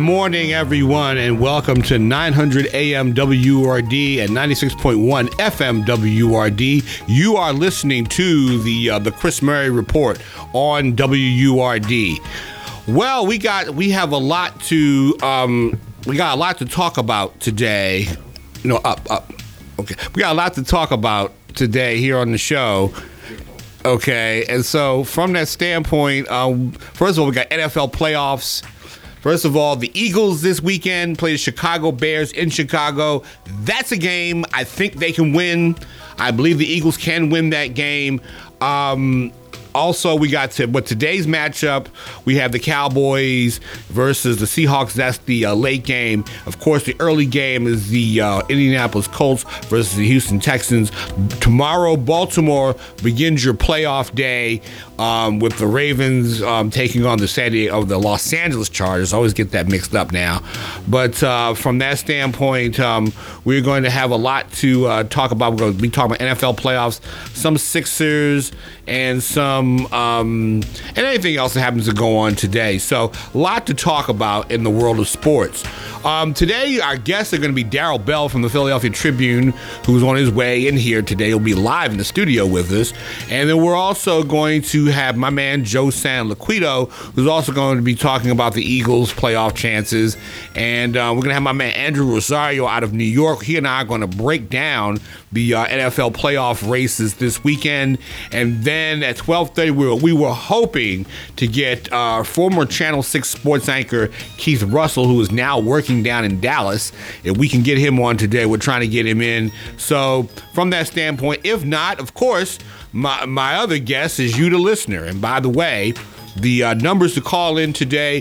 morning, everyone, and welcome to 900 AM WURD and 96.1 FM WURD. You are listening to the Chris Murray Report on WURD. Well, we have a lot to talk about today. Okay, we got a lot to talk about today here on the show. Okay, and so from that standpoint, first of all, we got NFL playoffs. First of all, the Eagles this weekend play the Chicago Bears in Chicago. That's a game I think they can win. I believe the Eagles can win that game. Also, we got today's matchup. We have the Cowboys versus the Seahawks. That's the late game. Of course, the early game is the Indianapolis Colts versus the Houston Texans. Tomorrow, Baltimore begins your playoff day with the Ravens taking on the Los Angeles Chargers. I always get that mixed up now. But from that standpoint, we're going to have a lot to talk about. We're going to be talking about NFL playoffs, some Sixers, and some and anything else that happens to go on today. So a lot to talk about in the world of sports. Today, our guests are going to be Darrell Bell from the Philadelphia Tribune, who's on his way in here today. He'll be live in the studio with us. And then we're also going to have my man Joe San Liquido, who's also going to be talking about the Eagles' playoff chances. And we're going to have my man Andrew Rosario out of New York. He and I are going to break down the NFL playoff races this weekend. And then at 12:30, we were hoping to get former Channel 6 sports anchor Keith Russell, who is now working down in Dallas. If we can get him on today, we're trying to get him in. So from that standpoint, if not, of course, my other guest is you, the listener. And by the way, the numbers to call in today,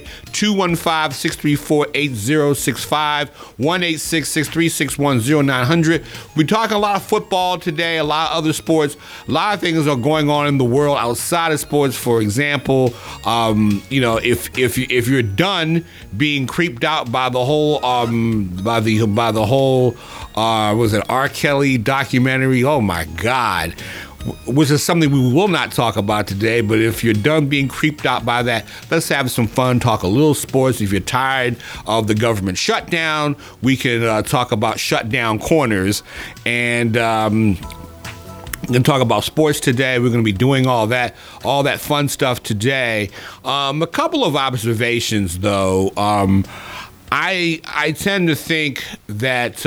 215-634-8065, 1-866-361-0900. We're talking a lot of football today, a lot of other sports. A lot of things are going on in the world outside of sports. For example, if you're done being creeped out by the whole was it R. Kelly documentary? Oh my God. Which is something we will not talk about today, but if you're done being creeped out by that, let's have some fun, talk a little sports. If you're tired of the government shutdown, we can talk about shutdown corners. And we're going to talk about sports today. We're going to be doing all that fun stuff today. A couple of observations, though. I tend to think that...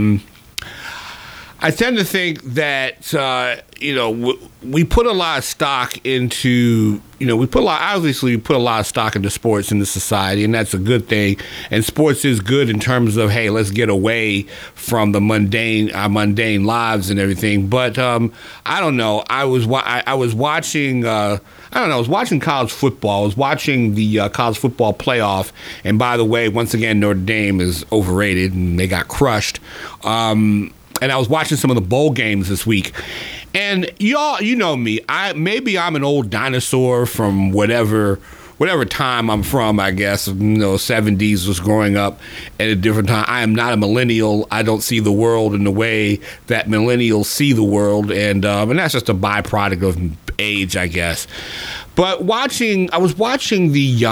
we put a lot of stock into, we put a lot of stock into sports in the society, and that's a good thing. And sports is good in terms of, hey, let's get away from the mundane lives and everything. But I don't know. I was watching college football. I was watching the college football playoff. And by the way, once again, Notre Dame is overrated and they got crushed. And I was watching some of the bowl games this week. And y'all, you know me. Maybe I'm an old dinosaur from whatever time I'm from, I guess. 70s was growing up at a different time. I am not a millennial. I don't see the world in the way that millennials see the world. And that's just a byproduct of age, I guess. But I was watching the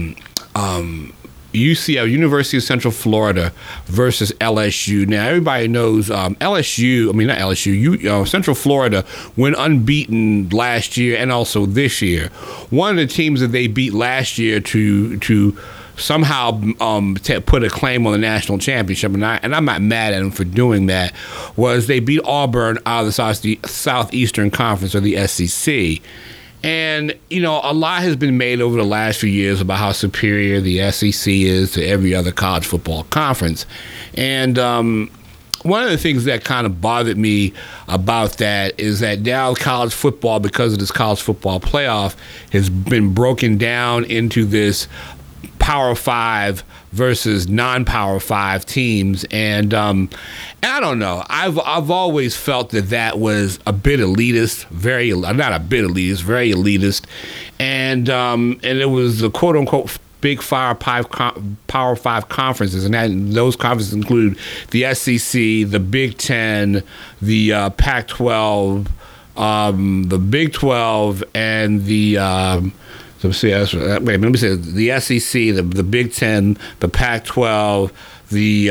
UCF, University of Central Florida versus LSU. Now, everybody knows Central Florida went unbeaten last year and also this year. One of the teams that they beat last year to somehow put a claim on the national championship, and I'm not mad at them for doing that, was they beat Auburn out of the Southeastern Conference, or the SEC. And, a lot has been made over the last few years about how superior the SEC is to every other college football conference. And one of the things that kind of bothered me about that is that now college football, because of this college football playoff, has been broken down into this Power 5 versus non-Power 5 teams, and I don't know. I've always felt that was a bit elitist, very elitist, and it was the quote unquote big Power 5 conferences, and those conferences include the SEC, the Big Ten, the Pac-12, the Big 12, and the Let me say the SEC, the Big Ten, the Pac-12, the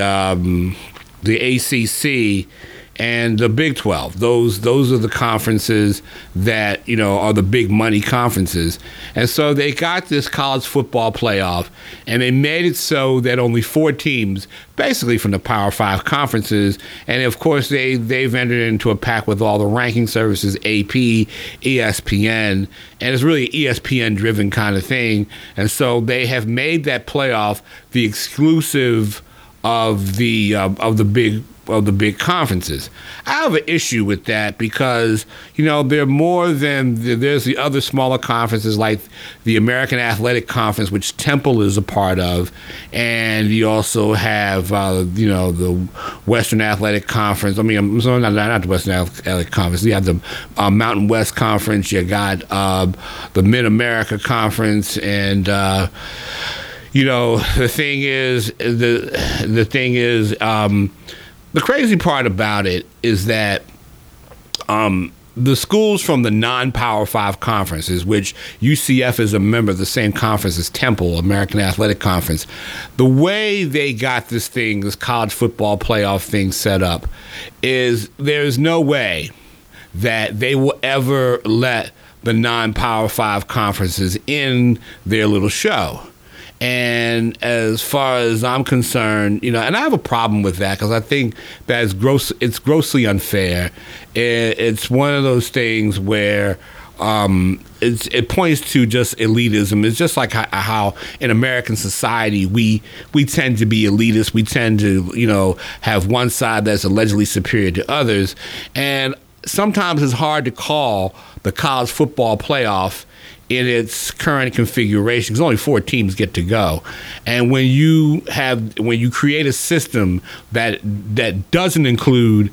ACC, and the Big 12. Those are the conferences that, are the big money conferences. And so they got this college football playoff, and they made it so that only 4 teams, basically from the Power 5 conferences, and of course they've entered into a pact with all the ranking services, AP, ESPN, and it's really an ESPN-driven kind of thing. And so they have made that playoff the exclusive of the big conferences. I have an issue with that because, they're more than, there's the other smaller conferences like the American Athletic Conference, which Temple is a part of, and you also have, the Western Athletic Conference. Not the Western Athletic Conference. You have the Mountain West Conference. You got the Mid-America Conference, and the thing is, the crazy part about it is that the schools from the non-Power 5 conferences, which UCF is a member of the same conference as Temple, American Athletic Conference, the way they got this college football playoff thing set up is there's no way that they will ever let the non-Power 5 conferences in their little show. And as far as I'm concerned, and I have a problem with that because I think that it's grossly unfair. It's one of those things where it points to just elitism. It's just like how in American society we tend to be elitist. We tend to, have one side that's allegedly superior to others. And sometimes it's hard to call the college football playoff in its current configuration, because only 4 teams get to go. And when you create a system that does not include,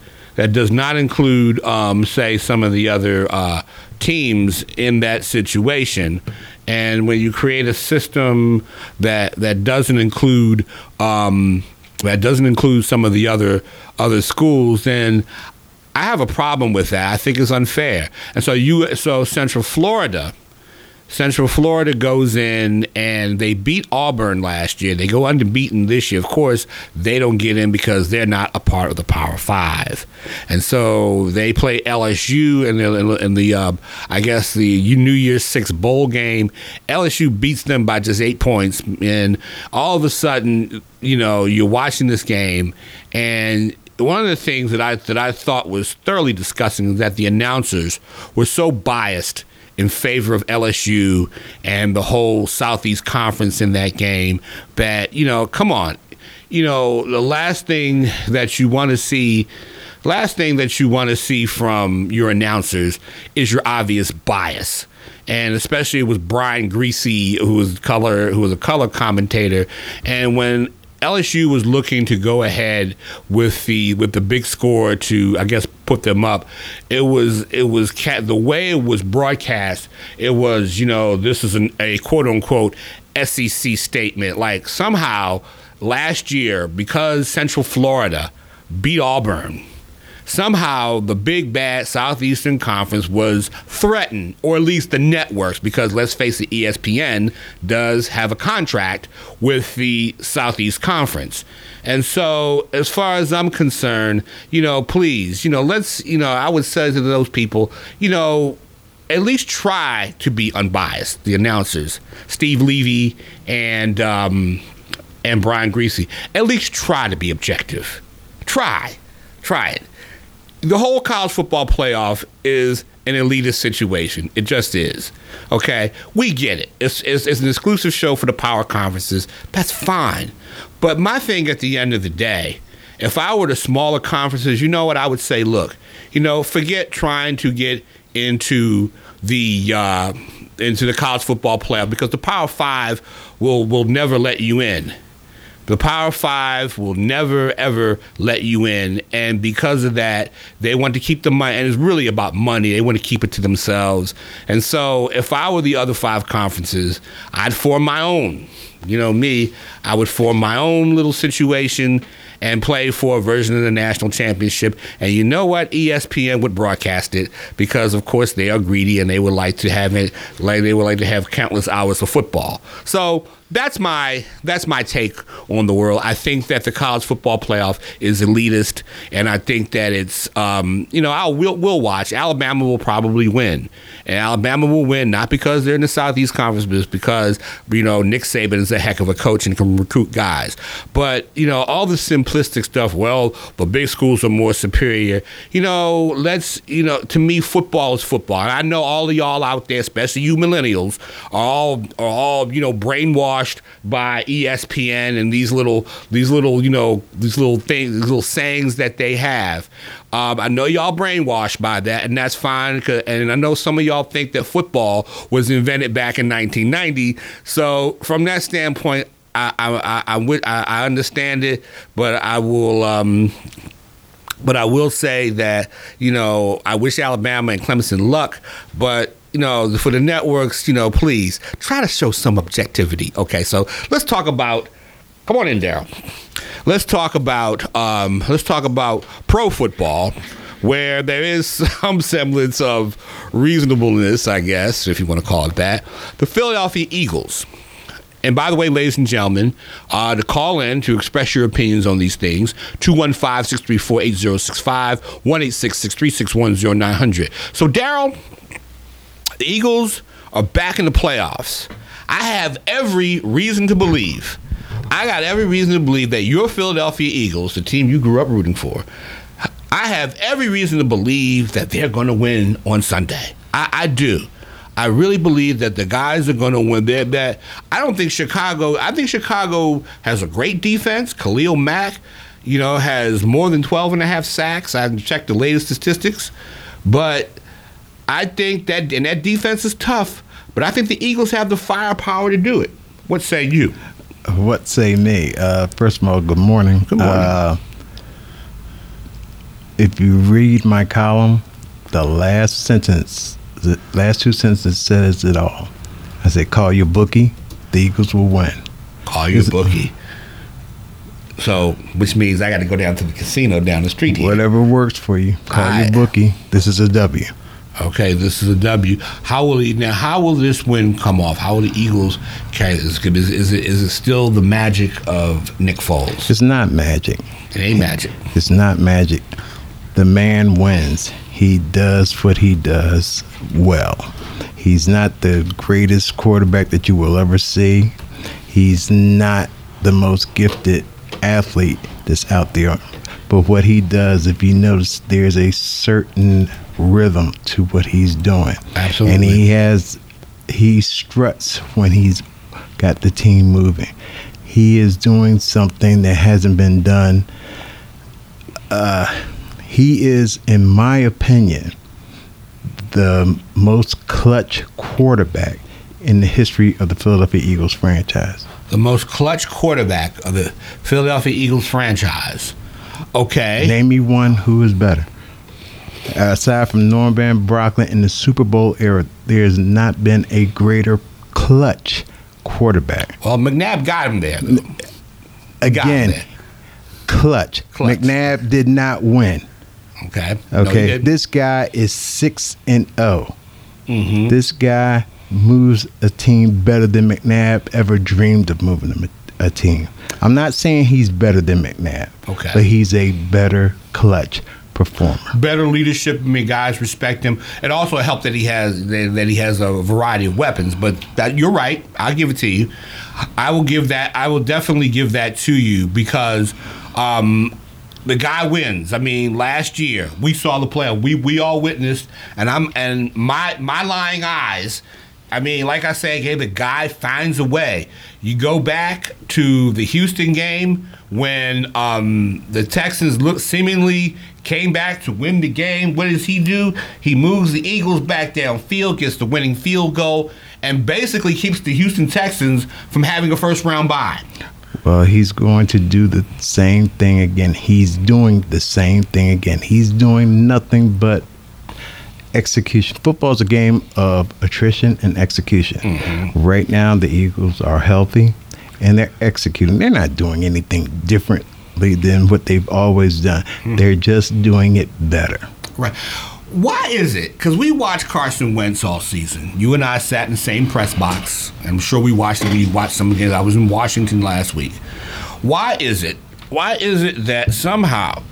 say, some of the other teams in that situation, and when you create a system that doesn't include some of the other schools, then I have a problem with that. I think it's unfair. And so Central Florida goes in and they beat Auburn last year. They go unbeaten this year. Of course, they don't get in because they're not a part of the Power 5. And so they play LSU in the I guess the New Year's 6 bowl game. LSU beats them by just 8 points. And all of a sudden, you're watching this game, and one of the things that I thought was thoroughly disgusting is that the announcers were so biased in favor of LSU and the whole Southeast Conference in that game that, come on. The last thing that you want to see from your announcers is your obvious bias. And especially with Brian Griese, who was a color commentator. And when LSU was looking to go ahead with the big score to, I guess, put them up, it was the way it was broadcast. It was, this is a quote unquote SEC statement. Like somehow last year, because Central Florida beat Auburn, somehow the big bad Southeastern Conference was threatened, or at least the networks, because let's face it, ESPN does have a contract with the Southeast Conference. And so as far as I'm concerned, please, let's, I would say to those people, at least try to be unbiased, the announcers, Steve Levy and Brian Griese. At least try to be objective. Try it. The whole college football playoff is an elitist situation. It just is. Okay? We get it. It's an exclusive show for the power conferences. That's fine. But my thing at the end of the day, if I were the smaller conferences, you know what I would say? Look, forget trying to get into the college football playoff, because the Power 5 will never let you in. The Power Five will never, ever let you in. And because of that, they want to keep the money. And it's really about money. They want to keep it to themselves. And so if I were the other 5 conferences, I'd form my own. You know me, I would form my own little situation and play for a version of the national championship. And you know what? ESPN would broadcast it because, of course, they are greedy and they would like to have it. Like they would like to have countless hours of football. So that's my take on the world. I think that the college football playoff is elitist, and I think that it's we'll watch. Alabama will probably win, and Alabama will win not because they're in the Southeast Conference, but because Nick Saban is a heck of a coach and can recruit guys. But all the simplistic stuff. Well, the big schools are more superior. To me, football is football. And I know all of y'all out there, especially you millennials, are all brainwashed by ESPN and these little sayings that they have. I know y'all brainwashed by that, and that's fine. And I know some of y'all think that football was invented back in 1990. So from that standpoint, I understand it, but I will say that I wish Alabama and Clemson luck, but for the networks, please try to show some objectivity. Okay, so let's talk about. Come on in, Daryl. Let's talk about pro football, where there is some semblance of reasonableness, I guess, if you want to call it that. The Philadelphia Eagles. And by the way, ladies and gentlemen, to call in to express your opinions on these things, 215-634-8065, 1-866-636-100900. So, Daryl, the Eagles are back in the playoffs. I have every reason to believe. I got every reason to believe that your Philadelphia Eagles, the team you grew up rooting for, I have every reason to believe that they're going to win on Sunday. I do. I really believe that the guys are going to win. I think Chicago has a great defense. Khalil Mack, has more than 12 and a half sacks. I checked the latest statistics. But I think that defense is tough. But I think the Eagles have the firepower to do it. What say you? What say me? First of all, good morning. Good morning. If you read my column, the last two sentences says it all. I said, call your bookie, the Eagles will win. Call your bookie. So, which means I got to go down to the casino down the street here. Whatever works for you. Call your bookie. This is a W. Okay, this is a W. How will this win come off? How will the Eagles carry this? Is it still the magic of Nick Foles? It's not magic. It ain't magic. It's not magic. The man wins. He does what he does well. He's not the greatest quarterback that you will ever see. He's not the most gifted athlete that's out there. But what he does, if you notice, there's a certain rhythm to what he's doing. Absolutely. And he struts when he's got the team moving. He is doing something that hasn't been done. He is, in my opinion, the most clutch quarterback in the history of the Philadelphia Eagles franchise. The most clutch quarterback of the Philadelphia Eagles franchise. Okay. Name me one who is better. Aside from Norman Van Brocklin in the Super Bowl era, there has not been a greater clutch quarterback. Well, McNabb got him there. Again, clutch. McNabb did not win. Okay. Okay. No, this guy is 6-0. Mm-hmm. This guy moves a team better than McNabb ever dreamed of moving a team. I'm not saying he's better than McNabb. Okay. But he's a better clutch performer. Better leadership. I mean, guys respect him. It also helped that he has a variety of weapons. But you're right. I'll give it to you. I will definitely give that to you because the guy wins. I mean, last year we saw the play. We all witnessed, and my lying eyes. I mean, like I say, the guy finds a way. You go back to the Houston game when the Texans seemingly came back to win the game. What does he do? He moves the Eagles back downfield, gets the winning field goal, and basically keeps the Houston Texans from having a first-round bye. Well, he's going to do the same thing again. He's doing the same thing again. He's doing nothing but execution. Football's a game of attrition and execution. Mm-hmm. Right now, the Eagles are healthy, and they're executing. They're not doing anything differently than what they've always done. Mm-hmm. They're just doing it better. Right. Why is it? Because we watched Carson Wentz all season. You and I sat in the same press box. I'm sure we watched it. We watched some games. I was in Washington last week. Why is it? Why is it that somehow,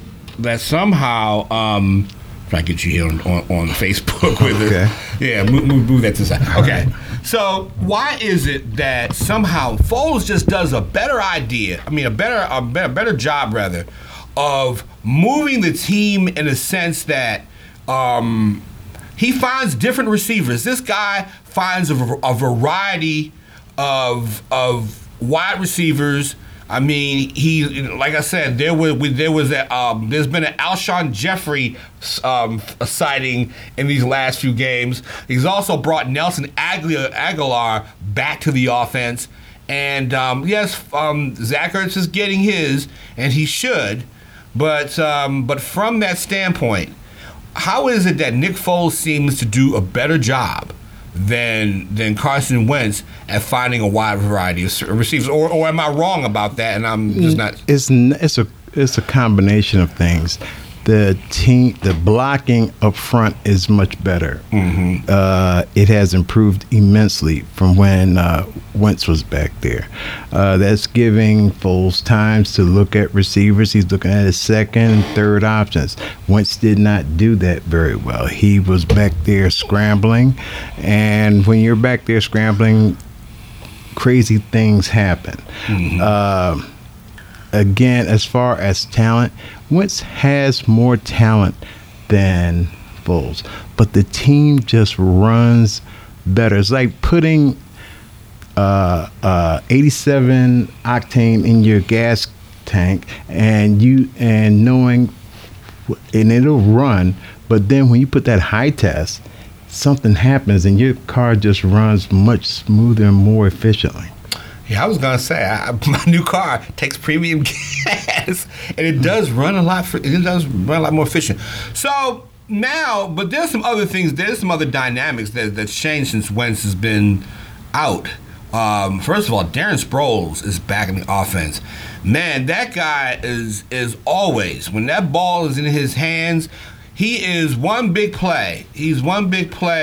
try to get you here on Facebook with it. Okay. Yeah, move that to the side. Okay. So why is it that somehow Foles just does a better job rather, of moving the team in a sense that he finds different receivers. This guy finds a variety of wide receivers. I mean, like I said, there's been an Alshon Jeffrey sighting in these last few games. He's also brought Nelson Aguilar back to the offense, and yes, Zach Ertz is getting his, and he should, but from that standpoint, how is it that Nick Foles seems to do a better job than Carson Wentz at finding a wide variety of receivers? Or am I wrong about that? And I'm just not. It's a combination of things. The blocking up front is much better. Mm-hmm. It has improved immensely from when Wentz was back there. That's giving Foles times to look at receivers. He's looking at his second and third options. Wentz did not do that very well. He was back there scrambling, and when you're back there scrambling, crazy things happen. Mm-hmm. Again, as far as talent, Wentz has more talent than Foles, but the team just runs better. It's like putting 87 octane in your gas tank, and knowing, and it'll run. But then when you put that high test, something happens, and your car just runs much smoother and more efficiently. Yeah, I was gonna say my new car takes premium gas, and it does run a lot. It does run a lot more efficient. So now, but there's some other things. There's some other dynamics that's changed since Wentz has been out. First of all, Darren Sproles is back in the offense. Man, that guy is always, when that ball is in his hands, he is one big play. He's one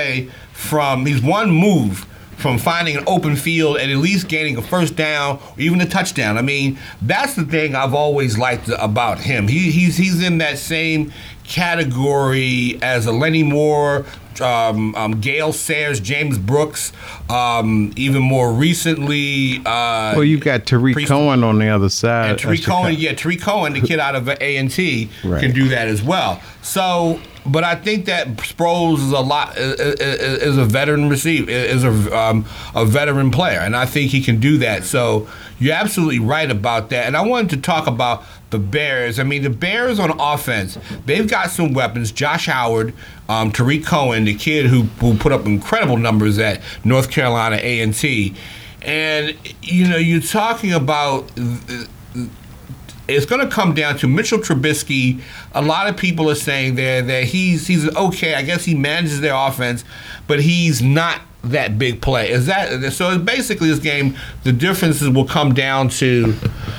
move from finding an open field and at least gaining a first down or even a touchdown. I mean, that's the thing I've always liked about him. He's in that same category as a Lenny Moore, Gale Sayers, James Brooks, even more recently. Well, you've got Tariq Cohen on the other side. And Tariq Cohen, the kid out of A&T, right, can do that as well. So, but I think that Sproles is a veteran receiver, is a veteran player, and I think he can do that. So you're absolutely right about that. And I wanted to talk about the Bears. I mean, the Bears on offense, they've got some weapons. Josh Howard, Tariq Cohen, the kid who put up incredible numbers at North Carolina A&T. And, you're talking about it's going to come down to Mitchell Trubisky. A lot of people are saying there that he's okay. I guess he manages their offense, but he's not that big play. So basically this game, the differences will come down to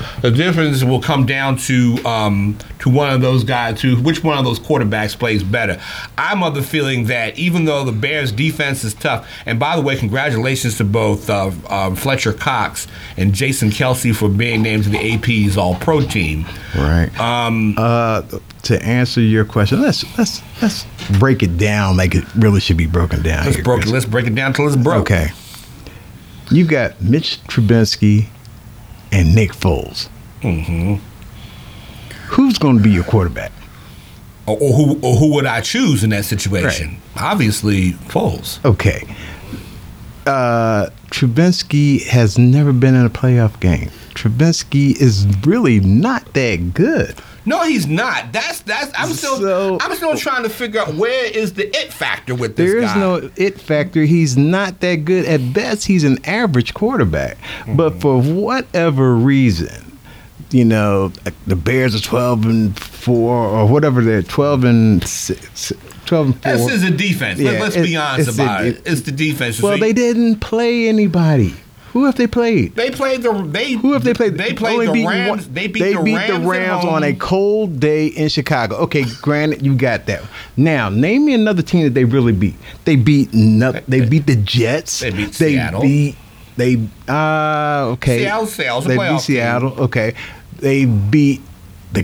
one of those guys, to which one of those quarterbacks plays better. I'm of the feeling that even though the Bears defense is tough, and by the way, congratulations to both Fletcher Cox and Jason Kelsey for being named to the AP's All-Pro team. Right. To answer your question, let's break it down like it really should be broken down. Let's break it down till it's broke. Okay. You got Mitch Trubisky and Nick Foles. Mm-hmm. Who's going to be your quarterback? Or who would I choose in that situation? Right. Obviously, Foles. Okay. Trubisky has never been in a playoff game. Trubisky is really not that good. No, he's not. I'm still trying to figure out where is the it factor with this guy. There is no it factor. He's not that good. At best, he's an average quarterback. But for whatever reason, the Bears are 12-4 or whatever they're 12-6. 12-4. This is a defense. Yeah, Let's be honest about it. It's the defense. Well, they didn't play anybody. Who have they played? Who have they played? They played the Rams. They beat the Rams on a cold day in Chicago. Okay, granted, you got that. Now, name me another team that they really beat. They beat the Jets. They beat Seattle. Okay. Seattle's a They playoff beat Seattle. team. Okay. They beat the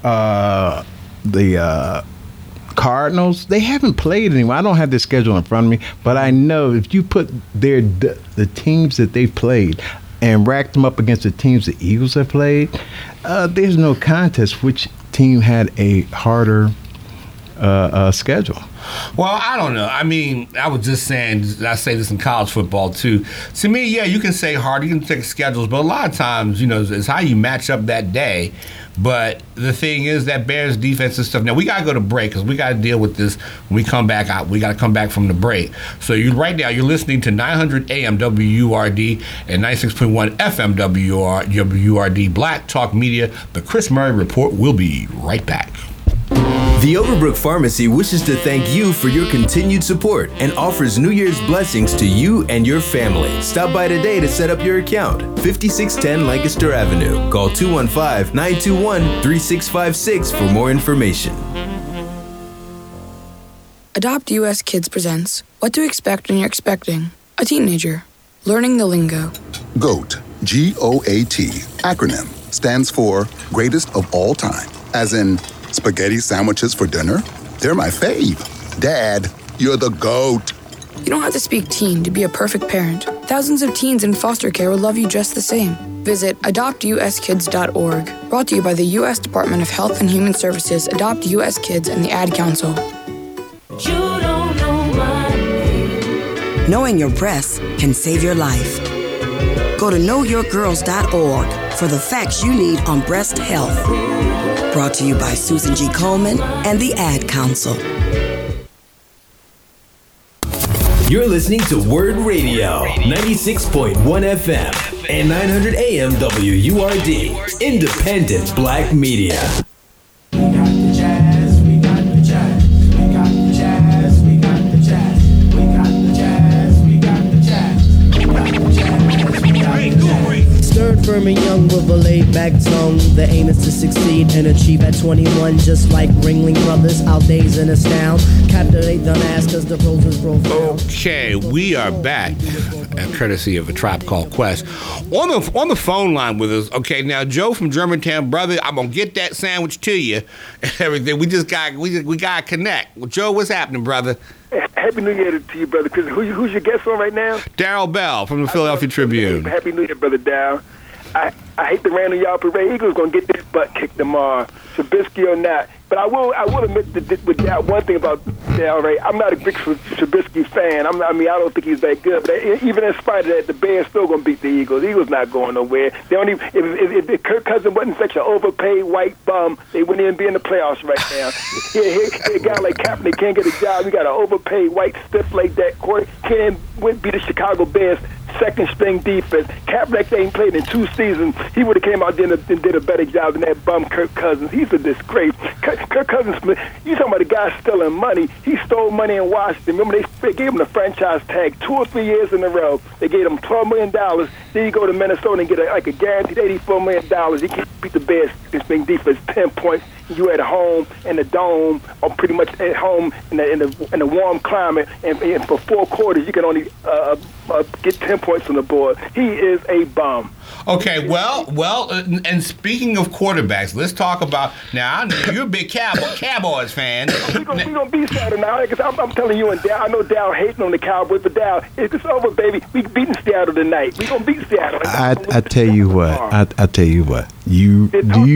Cardinals. They haven't played anyone. I don't have their schedule in front of me, but I know if you put the teams that they've played and rack them up against the teams the Eagles have played, there's no contest which team had a harder schedule. Well, I don't know. I mean, I was just saying, I say this in college football too. To me, yeah, you can say hard, you can take schedules, but a lot of times, it's how you match up that day. But the thing is that Bears defense and stuff. Now, we got to go to break because we got to deal with this when we come back out. We got to come back from the break. So right now, you're listening to 900 AM WURD and 96.1 FM WURD Black Talk Media. The Chris Murray Report will be right back. The Overbrook Pharmacy wishes to thank you for your continued support and offers New Year's blessings to you and your family. Stop by today to set up your account. 5610 Lancaster Avenue. Call 215-921-3656 for more information. Adopt US Kids presents What to Expect When You're Expecting a Teenager. Learning the lingo. GOAT, G-O-A-T, acronym, stands for Greatest of All Time, as in spaghetti sandwiches for dinner? They're my fave. Dad, you're the GOAT. You don't have to speak teen to be a perfect parent. Thousands of teens in foster care will love you just the same. Visit adoptuskids.org. Brought to you by the U.S. Department of Health and Human Services, Adopt U.S. Kids, and the Ad Council. You don't know my name. Knowing your breasts can save your life. Go to knowyourgirls.org for the facts you need on breast health. Brought to you by Susan G. Komen and the Ad Council. You're listening to Word Radio, 96.1 FM and 900 AM WURD, independent black media. We got the jazz, we got the jazz, we got the jazz, we got the jazz, we got the jazz, we got the jazz, we got the jazz, we got the jazz. Stern, firm, and young with a laid-back tongue. The aim is to succeed and achieve at 21, just like Ringling Brothers. Our days in astound. Captivate them ass cause the pros is profound. Okay, we are back, courtesy of A Tribe Called Quest. On the phone line with us. Okay, now Joe from Germantown, brother, I'm gonna get that sandwich to you and everything. We gotta connect. Well, Joe, what's happening, brother? Happy New Year to you, brother. Cause who's your guest on right now? Darryl Bell from the Philadelphia Tribune. Happy New Year, brother Darryl. I hate the Randall Yard Parade. Eagles gonna get their butt kicked tomorrow, Trubisky or not. But I will admit with that one thing about Darryl Ray. I'm not a big Trubisky fan. I don't think he's that good. But even in spite of that, the Bears still gonna beat the Eagles. The Eagles not going nowhere. They don't even, if Kirk Cousins wasn't such an overpaid white bum, they wouldn't even be in the playoffs right now. A guy like Kaepernick can't get a job. You got an overpaid white stiff like that. Corey can't beat the Chicago Bears. Second string defense. Kaepernick ain't played in 2 seasons. He would have came out there and did a better job than that bum Kirk Cousins. He's a disgrace. Kirk Cousins, you talking about a guy stealing money. He stole money in Washington. Remember, they gave him the franchise tag 2 or 3 years in a row. They gave him $12 million. Then you go to Minnesota and get a guaranteed $84 million. He can't beat the Bears string defense 10 points. You at home in the dome, or pretty much at home in the warm climate, and for 4 quarters you can only get 10 points on the board. He is a bum. Okay, well, and speaking of quarterbacks, let's talk about now. I know you're a big Cowboys fan. We're gonna beat Seattle now. I'm telling you, and Dow, I know Dow hating on the Cowboys, but Dow, it's over, baby. We beating Seattle tonight. We gonna beat Seattle. I tell you what. I tell you what. You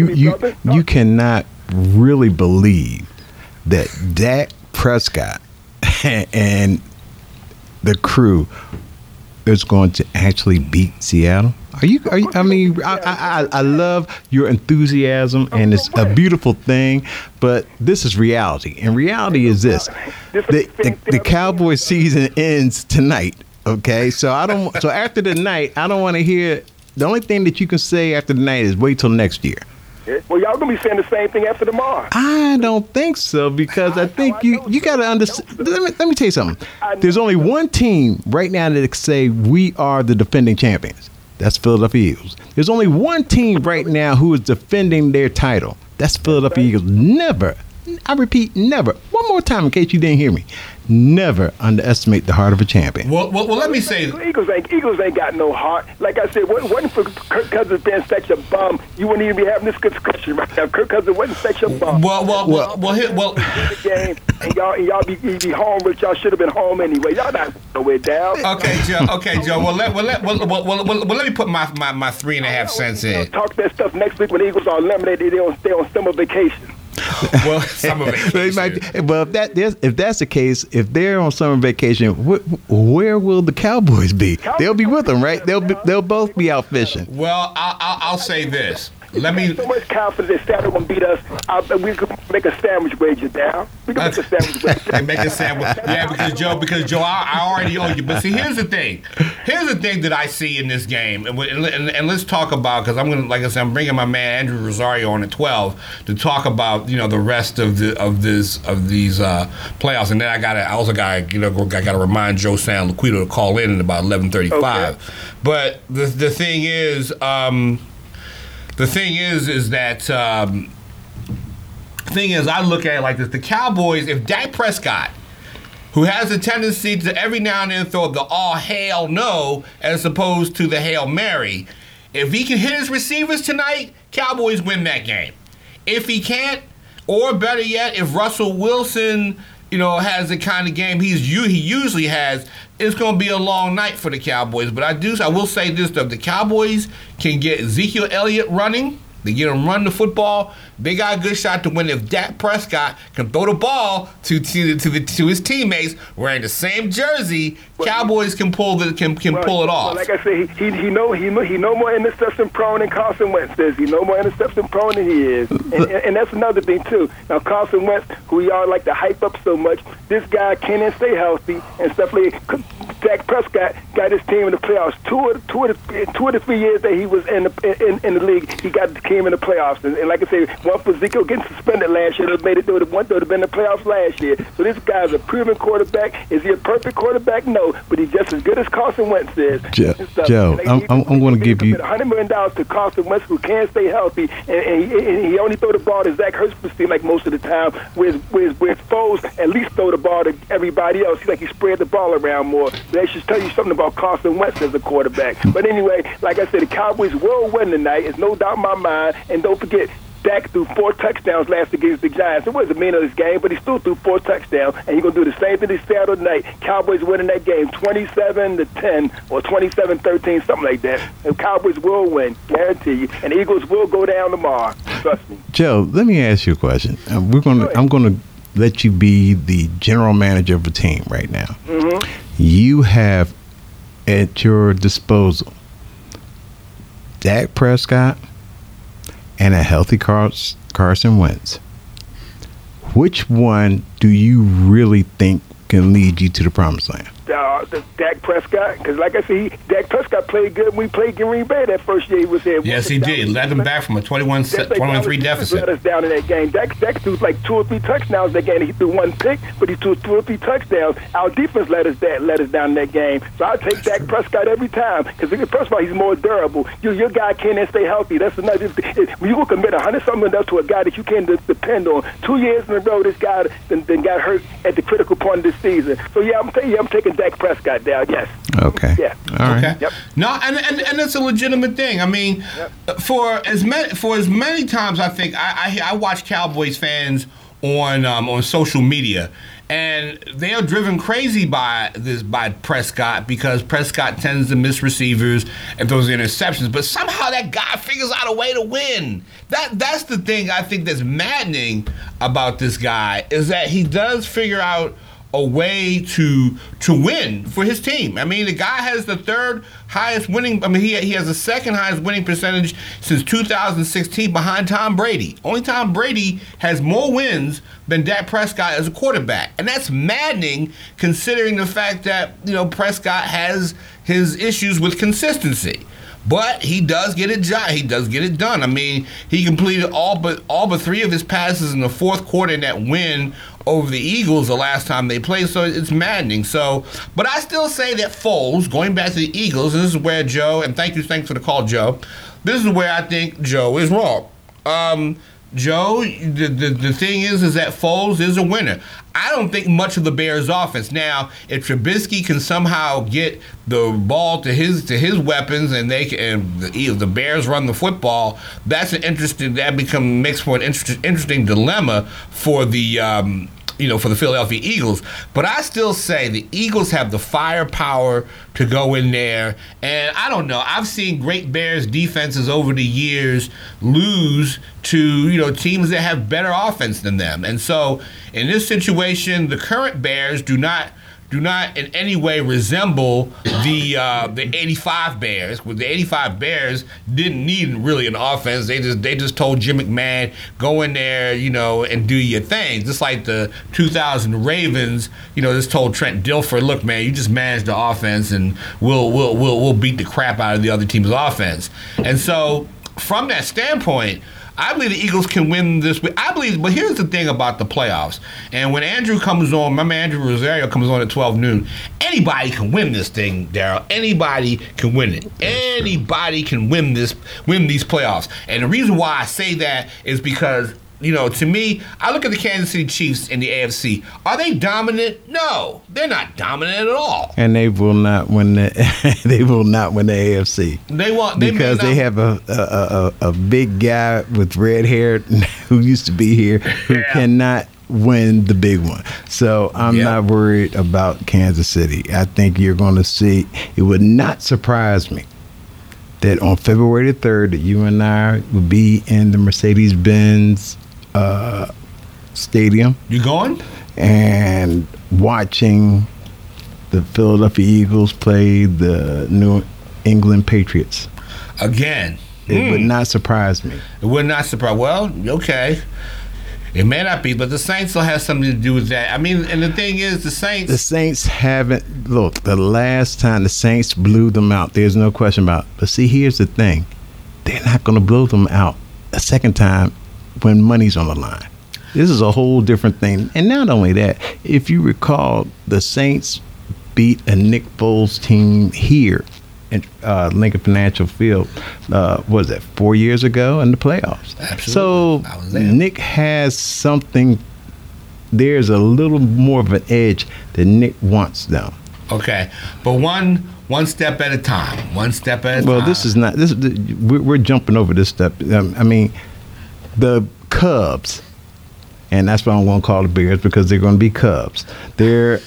cannot really believe that Dak Prescott and the crew is going to actually beat Seattle? I mean, I love your enthusiasm, and it's a beautiful thing, but this is reality. And reality is this: the Cowboys season ends tonight. Okay, so so after the night, I don't want to hear. The only thing that you can say after the night is wait till next year. Well, y'all gonna be saying the same thing after tomorrow. I don't think so, because I think you got to understand. Let me tell you something. There's only one team right now that can say we are the defending champions. That's Philadelphia Eagles. There's only one team right now who is defending their title. That's Philadelphia Eagles. Never, I repeat, never. One more time in case you didn't hear me. Never underestimate the heart of a champion. Well, let me say, Eagles ain't got no heart. Like I said, wasn't for Kirk Cousins being such a bum, you wouldn't even be having this discussion right now. Kirk Cousins wasn't such a bum. The game, and y'all be home, but y'all should have been home anyway. Y'all not nowhere down. Okay, Joe. Well, let me put my 3.5 cents in. Talk that stuff next week when the Eagles are eliminated. They're on summer vacation. Well, summer vacation. Well, if that's the case, if they're on summer vacation, where will the Cowboys be? They'll be with them, right? They'll both be out fishing. Well, I'll say this. Let me. So much confidence that Saturday will beat us. We could make a sandwich wager down. We can make a sandwich wager. Make a sandwich. Yeah, because Joe, I already owe you. But see, here's the thing. Here's the thing that I see in this game, and let's talk about, because I'm gonna, like I said, I'm bringing my man Andrew Rosario on at 12 to talk about the rest of these playoffs, and then I also got to remind Joe San Luquido to call in at about 11:35. Okay. But the thing is. The thing is, I look at it like this. The Cowboys, if Dak Prescott, who has a tendency to every now and then throw the all hail no as opposed to the Hail Mary, if he can hit his receivers tonight, Cowboys win that game. If he can't, or better yet, if Russell Wilson, has the kind of game he usually has, it's going to be a long night for the Cowboys. But I will say this, though. The Cowboys can get Ezekiel Elliott running. They get him run the football. They got a good shot to win if Dak Prescott can throw the ball to his teammates wearing the same jersey. Cowboys can pull it off. Like I say, he no more interception prone than Carson Wentz is. He no more interception prone than he is, and that's another thing too. Now Carson Wentz, who y'all like to hype up so much, this guy can't stay healthy, and stuff like Dak Prescott got his team in the playoffs. Two of the 3 years that he was in the league, he got the team in the playoffs, and like I say, one for Ezekiel getting suspended last year, they would have been in the playoffs last year. So this guy's a proven quarterback. Is he a perfect quarterback? No, but he's just as good as Carson Wentz is. Joe, I'm going to give you $100 million to Carson Wentz, who can't stay healthy, and he only throw the ball to Zach Ertz like most of the time. With Foles, at least throw the ball to everybody else. He's like he spread the ball around more. That should tell you something about Carson Wentz as a quarterback. But anyway, like I said, the Cowboys will win tonight. It's no doubt in my mind. And don't forget, Dak threw 4 touchdowns last against the Giants. It wasn't mean of this game, but he still threw 4 touchdowns, and he's going to do the same thing this Saturday night. Cowboys winning that game 27-10 or 27-13, something like that. The Cowboys will win, guarantee you. And the Eagles will go down tomorrow. Trust me. Joe, let me ask you a question. I'm going to let you be the general manager of a team right now. Mm-hmm. You have at your disposal Dak Prescott and a healthy Carson Wentz. Which one do you really think can lead you to the promised land? Dak Prescott, because like I said, Dak Prescott played good when we played Green Bay that first year he was there. Yes, he did. Led them back from a 21-3 deficit. Let us down in that game. Dak threw like 2 or 3 touchdowns that game. He threw 1 pick, but he threw 2 or 3 touchdowns. Our defense let us down in that game. So I take Dak Prescott every time, because first of all, he's more durable. Your guy can't stay healthy. That's another. When you will commit $100-something to a guy that you can't depend on, 2 years in a row, this guy then got hurt at the critical point of the season. So yeah, I'm taking Dak Prescott down. Yes. Okay. Yeah. All right. Okay. Yep. No, and that's a legitimate thing. I mean, for as many times I think I watch Cowboys fans on social media, and they are driven crazy by Prescott, because Prescott tends to miss receivers and throws interceptions. But somehow that guy figures out a way to win. That's the thing I think that's maddening about this guy, is that he does figure out a way to win for his team. I mean, the guy has the third highest winning. I mean, he has the second highest winning percentage since 2016 behind Tom Brady. Only Tom Brady has more wins than Dak Prescott as a quarterback, and that's maddening considering the fact that Prescott has his issues with consistency. But he does get it done. He does get it done. I mean, he completed all but 3 of his passes in the fourth quarter in that win over the Eagles the last time they played. So it's maddening. So, but I still say that Foles, going back to the Eagles, and this is where Joe, and thanks for the call, Joe. This is where I think Joe is wrong. Joe, the thing is that Foles is a winner. I don't think much of the Bears' offense. Now, if Trubisky can somehow get the ball to his weapons and the Bears run the football, makes for an interesting dilemma for the for the Philadelphia Eagles. But I still say the Eagles have the firepower to go in there. And I don't know. I've seen great Bears defenses over the years lose to, teams that have better offense than them. And so in this situation, the current Bears do not in any way resemble the 85 Bears. The 85 Bears didn't need really an offense. They just told Jim McMahon, go in there, and do your thing. Just like the 2000 Ravens, just told Trent Dilfer, look, man, you just manage the offense and we'll beat the crap out of the other team's offense. And so from that standpoint, I believe the Eagles can win this. But here's the thing about the playoffs. And when Andrew comes on, my man Andrew Rosario comes on at 12 noon, anybody can win this thing, Daryl. Anybody can win it. Anybody can win these playoffs. And the reason why I say that is because, to me, I look at the Kansas City Chiefs in the AFC. Are they dominant? No, they're not dominant at all. And they will not win the AFC. They won't because they have a big guy with red hair who used to be here who cannot win the big one. So I'm not worried about Kansas City. I think you're going to see. It would not surprise me that on February the 3rd that you and I will be in the Mercedes-Benz stadium. You going? And watching the Philadelphia Eagles play the New England Patriots. Again. It would not surprise me. It would not surprise. Well, okay. It may not be, but the Saints will have something to do with that. I mean, and the thing is, the Saints haven't. Look, the last time the Saints blew them out, there's no question about it. But see, here's the thing. They're not going to blow them out a second time when money's on the line. This is a whole different thing. And not only that, if you recall, the Saints beat a Nick Foles team here at Lincoln Financial Field, what was that, 4 years ago in the playoffs. Absolutely. So Nick has something, there's a little more of an edge that Nick wants them. Okay, but one step at a time. One step at a time. Well, we're jumping over this step. I mean, the Cubs, and that's why I'm going to call the Bears, because they're going to be Cubs. They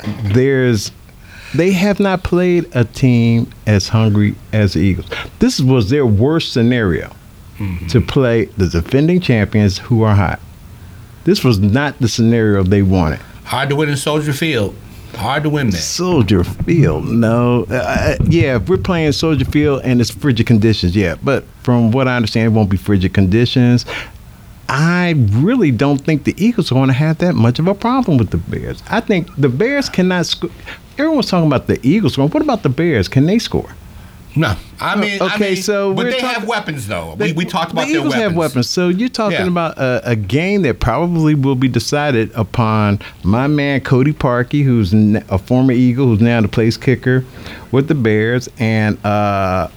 have not played a team as hungry as the Eagles. This was their worst scenario, to play the defending champions who are hot. This was not the scenario they wanted. Hard to win in Soldier Field. Hard to win there. Soldier Field, no. If we're playing Soldier Field and it's frigid conditions, but from what I understand, it won't be frigid conditions. I really don't think the Eagles are going to have that much of a problem with the Bears. I think the Bears cannot score. Everyone's talking about the Eagles scoring. What about the Bears? Can they score? No, but they have weapons though. We talked about the their Eagles weapons. have weapons. So you're talking about a game that probably will be decided upon my man Cody Parkey, who's a former Eagle, who's now the place kicker with the Bears, and the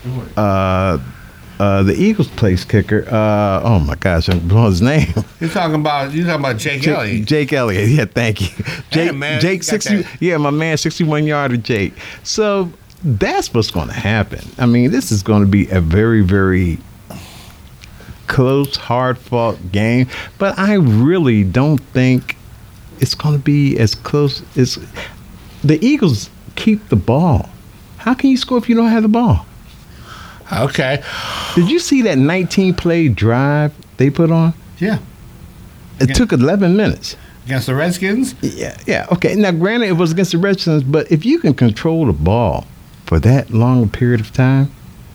Eagles place kicker. Oh my gosh, I'm blowing his name. You're talking about Jake Elliott. Jake Elliott. Yeah, thank you. Jake, man, Jake 60. Yeah, my man, 61-yarder Jake. So that's what's going to happen. I mean, this is going to be a very, very close, hard-fought game. But I really don't think it's going to be as close as the Eagles keep the ball. How can you score if you don't have the ball? Okay. Did you see that 19-play drive they put on? Yeah. It took 11 minutes. Against the Redskins? Yeah. Okay. Now, granted, it was against the Redskins, but if you can control the ball for that long a period of time,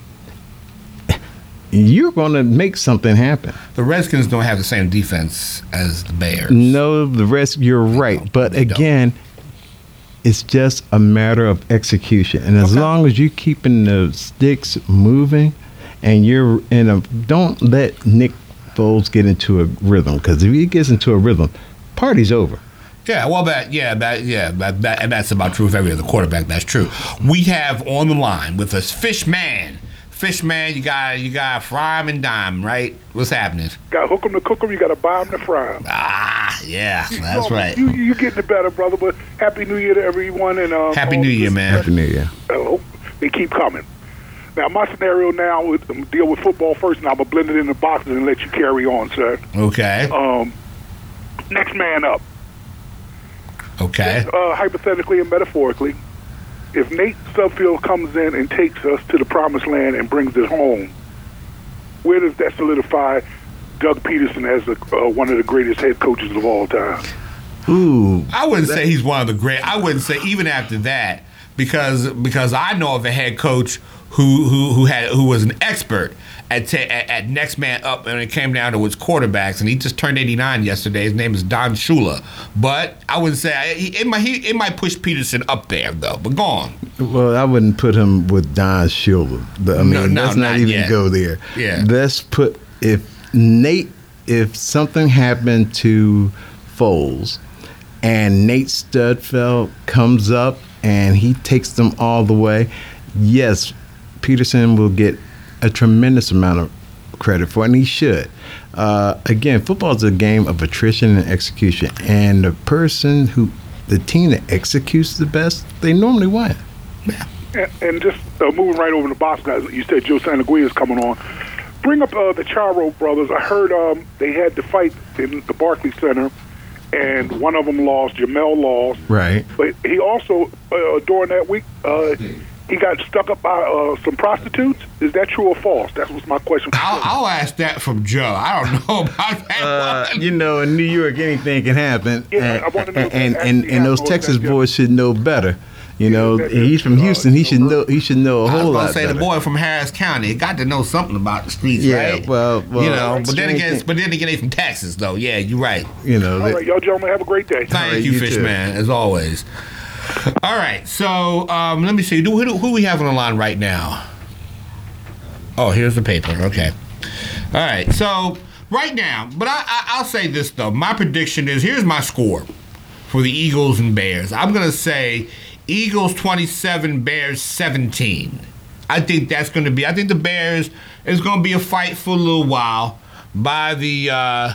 you're going to make something happen. The Redskins don't have the same defense as the Bears. No, you're right. But again, it's just a matter of execution. And as long as you're keeping the sticks moving and you're don't let Nick Foles get into a rhythm, because if he gets into a rhythm, party's over. Yeah, well, that's about true of every other quarterback. That's true. We have on the line with us Fishman. Fishman, you got fry him and dime, right? What's happening? Got hook 'em to cook 'em, you got to buy 'em to fry 'em. Ah, yeah, that's right. You getting it better, brother. But Happy New Year to everyone. And Happy New Year, man. Happy New Year. I hope they keep coming. Now, my scenario now is deal with football first, and I'm going to blend it in the boxes and let you carry on, sir. Okay. Next man up. Okay. Hypothetically and metaphorically, if Nate Sudfeld comes in and takes us to the promised land and brings us home, where does that solidify Doug Peterson as one of the greatest head coaches of all time? Ooh. I wouldn't say he's one of the great. I wouldn't say even after that, because I know of a head coach who was an expert at next man up, and it came down to his quarterbacks, and he just turned 89 yesterday. His name is Don Shula. But I would say it might push Peterson up there though. But go on. Well, I wouldn't put him with Don Shula. Let's not even go there. Yeah. Let's put if something happened to Foles and Nate Sudfeld comes up and he takes them all the way, yes, Peterson will get a tremendous amount of credit for it, and he should. Again, football is a game of attrition and execution, and the team that executes the best, they normally win. Yeah. And just moving right over to the box, guys, you said Joe Santaguia is coming on. Bring up the Charo brothers. I heard they had to fight in the Barclays Center, and one of them lost. Jamel lost. Right. But he also, during that week, he got stuck up by some prostitutes. Is that true or false? That was my question. I'll ask that from Joe. I don't know about that one. In New York, anything can happen. Yeah, I want to know and those Texas boys should know better. He's from Houston. He should know. He should know a whole lot. I was going to say better. the boy from Harris County. He got to know something about the streets, yeah, right? Well, but then again, they from Texas, though. Yeah, you're right. All right, y'all gentlemen, have a great day. Thank you, Fishman, as always. All right, so let me see. Who we have on the line right now? Oh, here's the paper. Okay. All right, so right now, but I'll say this, though. My prediction is, here's my score for the Eagles and Bears. I'm going to say Eagles 27, Bears 17. I think that's going to be. I think the Bears is going to be a fight for a little while. By the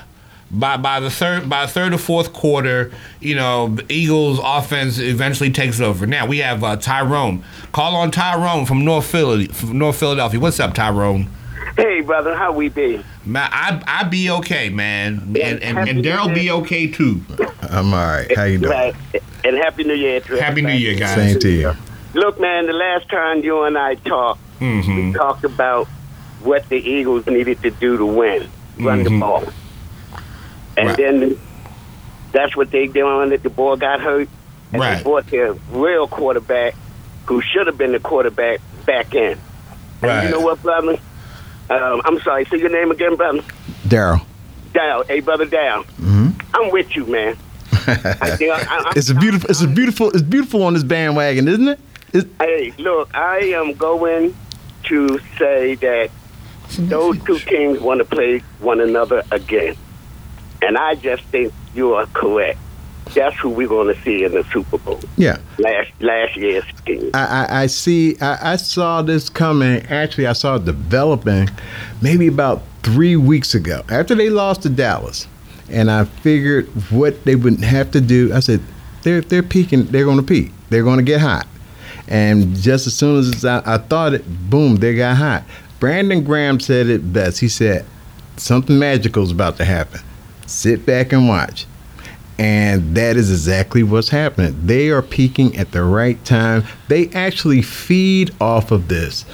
third or fourth quarter, the Eagles offense eventually takes over. Now we have Tyrone. Call on Tyrone from North Philadelphia. What's up, Tyrone? Hey, brother, how we be? Man, I be okay, man, and Daryl be okay too. I'm all right. How you doing? Right. And Happy New Year to Happy New Year, guys. Same to you. Look, man, the last time you and I talked, we talked about what the Eagles needed to do to win, run the ball. And then that's what they did on it. The boy got hurt, and they brought their real quarterback, who should have been the quarterback, back in. And you know what, brother? I'm sorry, say your name again, brother? Daryl. Daryl. Hey, brother Daryl. I'm with you, man. It's beautiful on this bandwagon, isn't it? Hey, look, I am going to say that those two teams want to play one another again. And I just think you are correct. That's who we're going to see in the Super Bowl. Yeah. Last year's team. I saw this coming. Actually, I saw it developing maybe about 3 weeks ago after they lost to Dallas. And I figured what they would have to do. I said, they're peaking. They're going to peak. They're going to get hot. And just as soon as I thought it, boom, they got hot. Brandon Graham said it best. He said, something magical is about to happen. Sit back and watch. And that is exactly what's happening. They are peaking at the right time. They actually feed off of this.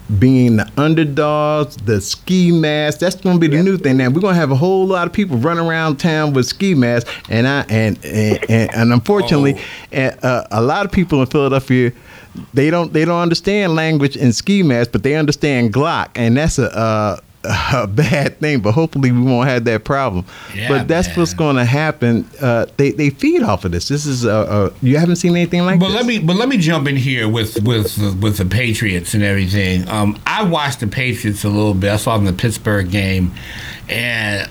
being the underdogs, the ski mask. That's going to be the new thing now. We're going to have a whole lot of people running around town with ski masks, and unfortunately, a lot of people in Philadelphia, they don't understand language in ski masks, but they understand Glock, and that's a bad thing. But hopefully, we won't have that problem. Yeah, but that's what's going to happen. They feed off of this. This is you haven't seen anything like this. Let me jump in here with the Patriots and everything. I watched the Patriots a little bit. I saw them in the Pittsburgh game, and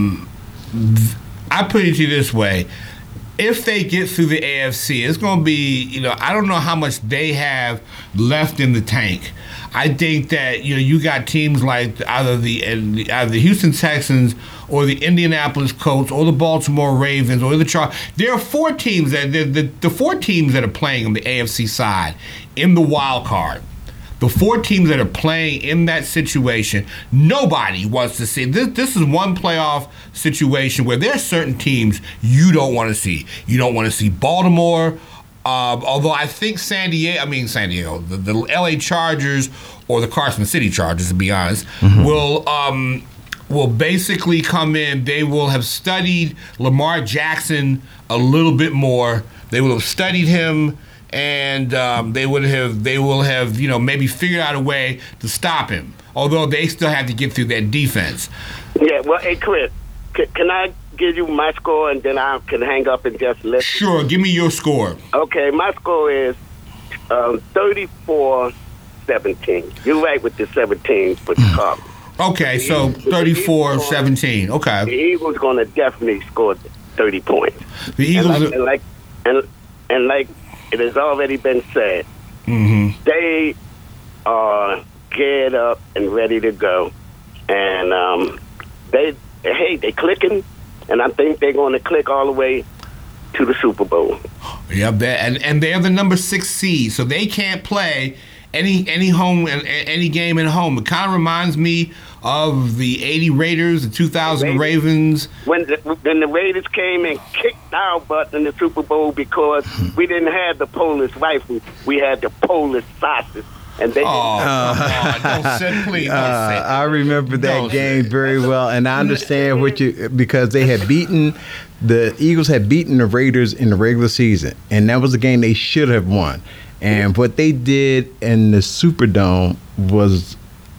I put it to you this way. If they get through the AFC, it's going to be, I don't know how much they have left in the tank. I think that, you got teams like either the Houston Texans or the Indianapolis Colts or the Baltimore Ravens or the Chargers. There are four teams the four teams that are playing on the AFC side in the wild card. The four teams that are playing in that situation, nobody wants to see. This is one playoff situation where there are certain teams you don't want to see. You don't want to see Baltimore, although I think San Diego, the LA Chargers or the Carson City Chargers, to be honest, will basically come in. They will have studied Lamar Jackson a little bit more. They will have studied him. And they will have maybe figured out a way to stop him, although they still have to get through that defense. Yeah, well, hey, Chris, can I give you my score and then I can hang up and just listen? Sure, give me your score. Okay, my score is 34-17. You're right with the 17 for the Cardinals. Okay, so 34-17. Okay. The Eagles going to definitely score 30 points. The Eagles and like it has already been said, they are geared up and ready to go. And they clicking, and I think they're going to click all the way to the Super Bowl. Yep, and they're the number 6 seed, so they can't play any game at home. It kind of reminds me of the 80 Raiders, the 2000 Ravens. When the Raiders came and kicked our butt in the Super Bowl because we didn't have the Polish rifle, we had the Polish sausage. And they I remember that game very well, and I understand because they had the Eagles had beaten the Raiders in the regular season, and that was a game they should have won. And what they did in the Superdome was,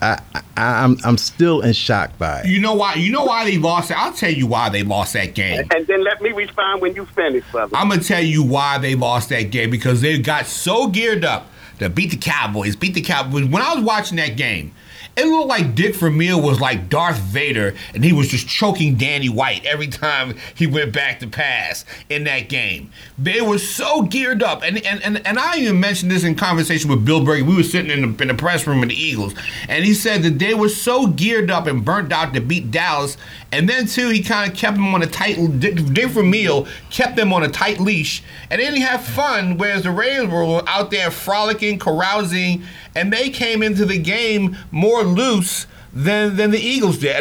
I'm still in shock by it. You know why they lost it? I'll tell you why they lost that game. And then let me respond when you finish, brother. I'm going to tell you why they lost that game, because they got so geared up to beat the Cowboys. When I was watching that game, it looked like Dick Vermeil was like Darth Vader, and he was just choking Danny White every time he went back to pass in that game. They were so geared up, and I even mentioned this in conversation with Bill Bergen. We were sitting in the press room of the Eagles, and he said that they were so geared up and burnt out to beat Dallas, and then too he kind of kept them on a tight. Dick Vermeil kept them on a tight leash, and then he had fun, whereas the Raiders were out there frolicking, carousing, and they came into the game more loose than the Eagles did.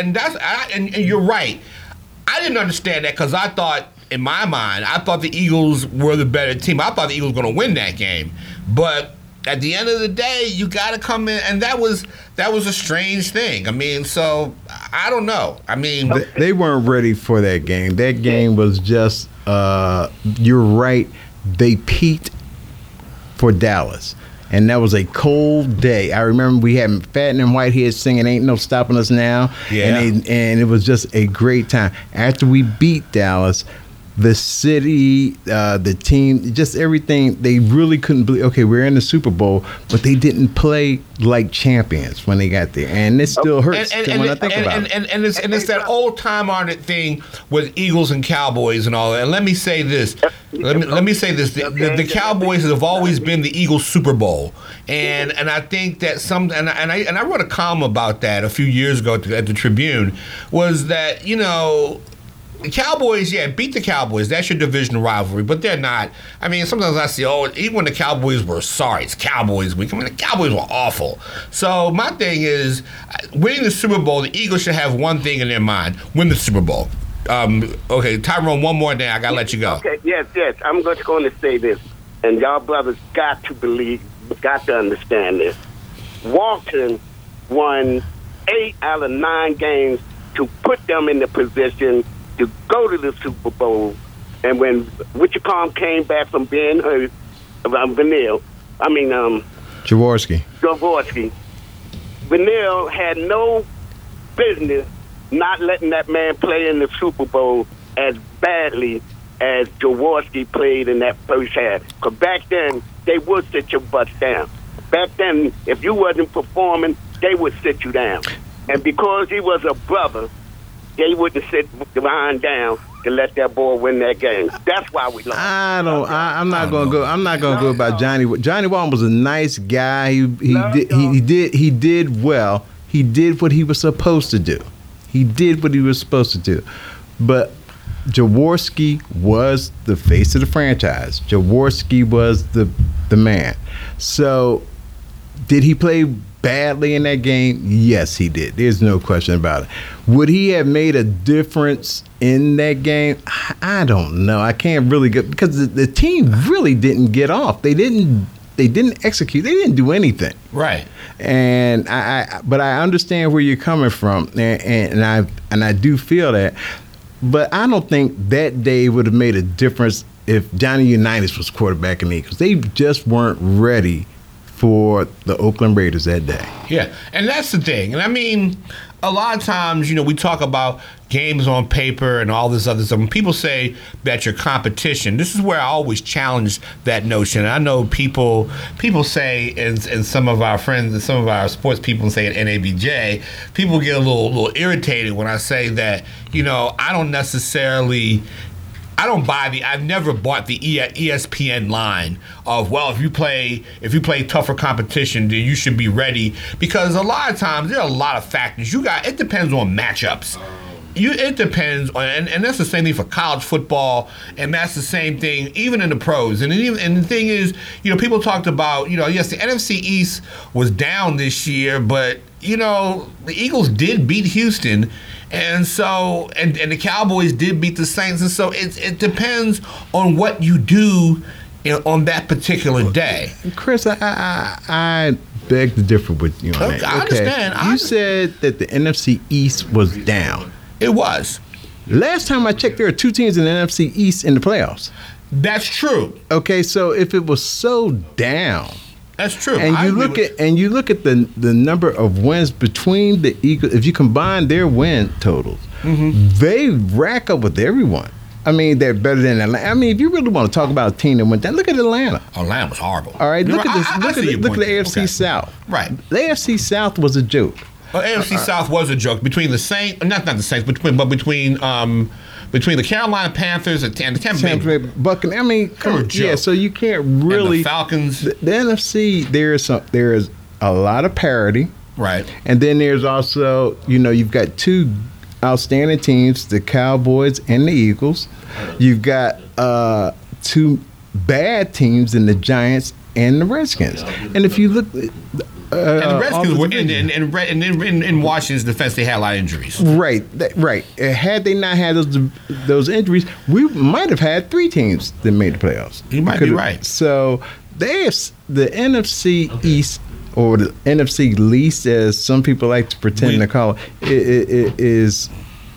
And you're right. I didn't understand that because I thought, in my mind, the Eagles were the better team. I thought the Eagles were going to win that game. But at the end of the day, you got to come in, and that was a strange thing. I mean, so I don't know. I mean, they weren't ready for that game. That game was just, you're right, they peaked for Dallas. And that was a cold day. I remember we had Fatton and Whitehead singing "Ain't No Stopping Us Now," and it was just a great time. After we beat Dallas, the city, the team, just everything, they really couldn't believe, okay, we're in the Super Bowl, but they didn't play like champions when they got there. And it still hurts when I think about it. And it's that old time honored thing with Eagles and Cowboys and all that. And let me say this. Let me say this. The Cowboys have always been the Eagles Super Bowl. And I think that I wrote a column about that a few years ago at the Tribune, was that, the Cowboys, beat the Cowboys. That's your divisional rivalry, but they're not. I mean, sometimes I see, even when the Cowboys were sorry, it's Cowboys week. I mean, the Cowboys were awful. So my thing is, winning the Super Bowl, the Eagles should have one thing in their mind: win the Super Bowl. Okay, Tyrone, one more thing. I got to let you go. Okay, yes. I'm just going to say this, and y'all brothers got to understand this. Walton won 8 out of 9 games to put them in the position to go to the Super Bowl. And when Wichicom came back from being hurt, Jaworski. Vanille had no business not letting that man play in the Super Bowl as badly as Jaworski played in that first half. Because back then, they would sit your butts down. Back then, if you wasn't performing, they would sit you down. And because he was a brother, they wouldn't sit behind down to let that boy win that game. That's why we lost. I'm not gonna go about Johnny. Johnny Walton was a nice guy. He did well. He did what he was supposed to do. But Jaworski was the face of the franchise. Jaworski was the man. So did he play badly in that game? Yes, he did. There's no question about it. Would he have made a difference in that game? I don't know. I can't really get, because the team really didn't get off. They didn't execute. They didn't do anything. Right. And but I understand where you're coming from, and I do feel that. But I don't think that day would have made a difference if Johnny Unitas was quarterbacking the Eagles. They just weren't ready for the Oakland Raiders that day. Yeah, and that's the thing. And I mean, a lot of times, we talk about games on paper and all this other stuff. When people say that your competition, this is where I always challenge that notion. And I know people say, and some of our friends and some of our sports people say at NABJ, people get a little irritated when I say that, I've never bought the ESPN line of, well, if you play tougher competition, then you should be ready, because a lot of times there are a lot of factors. It depends on matchups. It depends on, and that's the same thing for college football, and that's the same thing even in the pros. And the thing is, people talked about, yes, the NFC East was down this year, but the Eagles did beat Houston. And so, and the Cowboys did beat the Saints, and so it depends on what you do on that particular day. Chris, I beg to differ with you on that. I understand. You said that the NFC East was down. It was. Last time I checked, there are 2 teams in the NFC East in the playoffs. That's true. Okay, so if it was so down. That's true. And you look at the number of wins between the Eagles. If you combine their win totals, they rack up with everyone. I mean, they're better than Atlanta. I mean, if you really want to talk about a team that went down, look at Atlanta. Atlanta was horrible. All right, look at this. Look at the AFC South. Right. The AFC South was a joke. Well, AFC South was a joke between the Saints, not the Saints, between the Carolina Panthers and the Tampa Bay Buccaneers. I mean, yeah. So you can't really. And the Falcons. The NFC, there is a lot of parity. Right. And then there's also, you've got 2 outstanding teams, the Cowboys and the Eagles. You've got 2 bad teams in the Giants and the Redskins. And if you look. And the Redskins were in Washington's defense. They had a lot of injuries. Right. Had they not had those injuries, we might have had 3 teams that made the playoffs. You might be right. So the NFC East, or the NFC least, as some people like to pretend to call it, is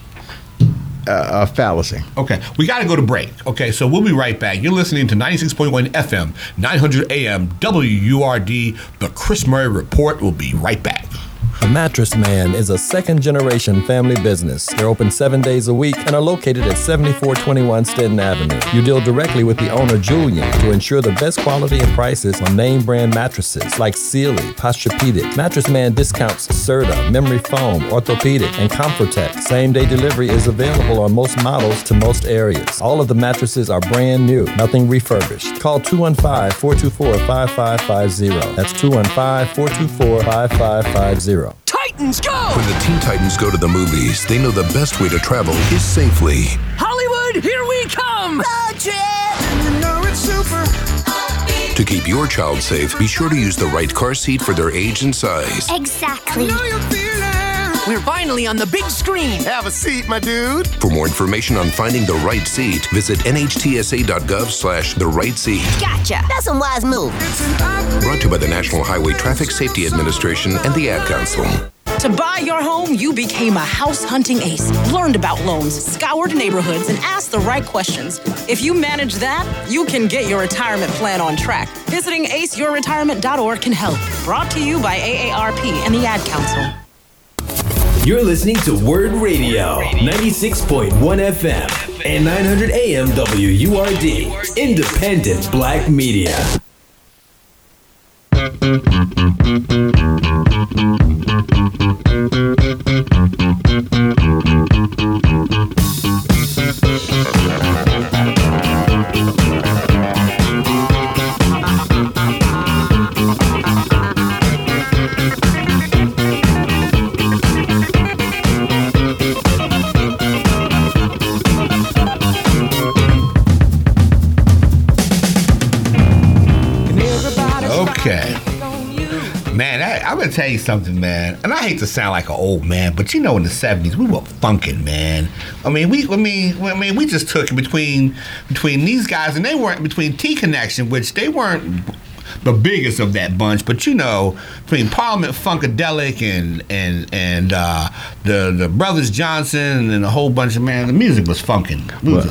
a fallacy. Okay, we got to go to break. Okay, so we'll be right back. You're listening to 96.1 FM, 900 AM, WURD, the Chris Murray Report. We'll be right back. The Mattress Man is a second-generation family business. They're open 7 days a week and are located at 7421 Stenton Avenue. You deal directly with the owner, Julian, to ensure the best quality and prices on name-brand mattresses like Sealy, Posturepedic. Mattress Man discounts Serta, Memory Foam, Orthopedic, and Comfortech. Same-day delivery is available on most models to most areas. All of the mattresses are brand new, nothing refurbished. Call 215-424-5550. That's 215-424-5550. Titans go! When the Teen Titans go to the movies, they know the best way to travel is safely. Hollywood, here we come! Budget! You know it's super. To keep your child safe, be sure to use the right car seat for their age and size. Exactly. I know you're feeling. We're finally on the big screen. Have a seat, my dude. For more information on finding the right seat, visit nhtsa.gov/the right seat. Gotcha. That's a wise move. Brought to you by the National Highway Traffic Safety Administration and the Ad Council. To buy your home, you became a house hunting ace. Learned about loans, scoured neighborhoods, and asked the right questions. If you manage that, you can get your retirement plan on track. Visiting aceyourretirement.org can help. Brought to you by AARP and the Ad Council. You're listening to Word Radio, 96.1 FM and 900 AM WURD, independent black media. Okay. Man, I'm going to tell you something, man. And I hate to sound like an old man, but you know, in the 70s, we were funkin', man. I mean, we just took it between these guys, and they weren't between T-Connection, which they weren't the biggest of that bunch, but you know, between Parliament Funkadelic and the Brothers Johnson and a whole bunch of, man, the music was funkin'.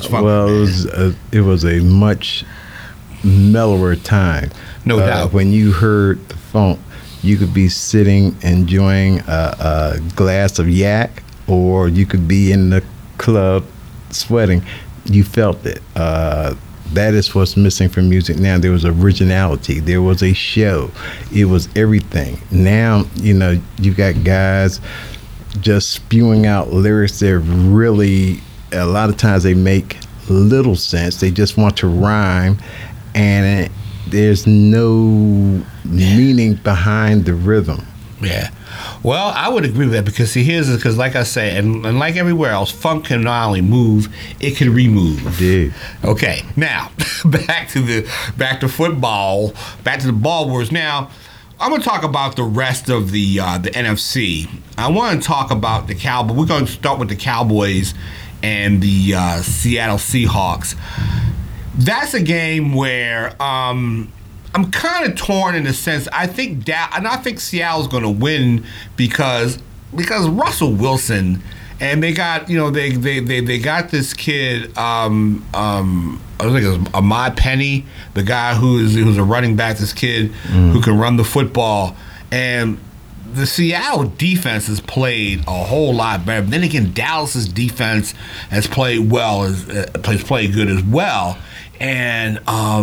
It was a much mellower time. No doubt. When you heard the funk, you could be sitting enjoying a glass of yak, or you could be in the club sweating. You felt it. That is what's missing from music now. There was originality. There was a show. It was everything. Now, you know, you got guys just spewing out lyrics that really, a lot of times they make little sense. They just want to rhyme, and there's no meaning behind the rhythm. Yeah. Well, I would agree with that because, see, because like I say, and like everywhere else, funk can not only move, it can remove. Dude. Okay. Now, back to football, back to the Ball Wars. Now, I'm going to talk about the rest of the NFC. I want to talk about the Cowboys. We're going to start with the Cowboys and the Seattle Seahawks. That's a game where I'm kind of torn in the sense I think Seattle's going to win because Russell Wilson, and they got they got this kid I think it was Ahmad Penny, the guy who's a running back, this kid who can run the football, and the Seattle defense has played a whole lot better. But then again, Dallas's defense has played played good as well. And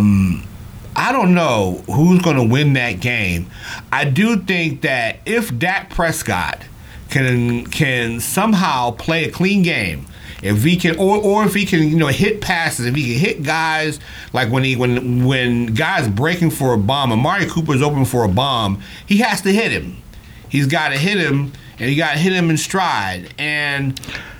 I don't know who's going to win that game. I do think that if Dak Prescott can somehow play a clean game, if he can, or if he can, hit passes, if he can hit guys like when guys breaking for a bomb, Amari Cooper's open for a bomb, he has to hit him. He's got to hit him, and he got to hit him in stride. And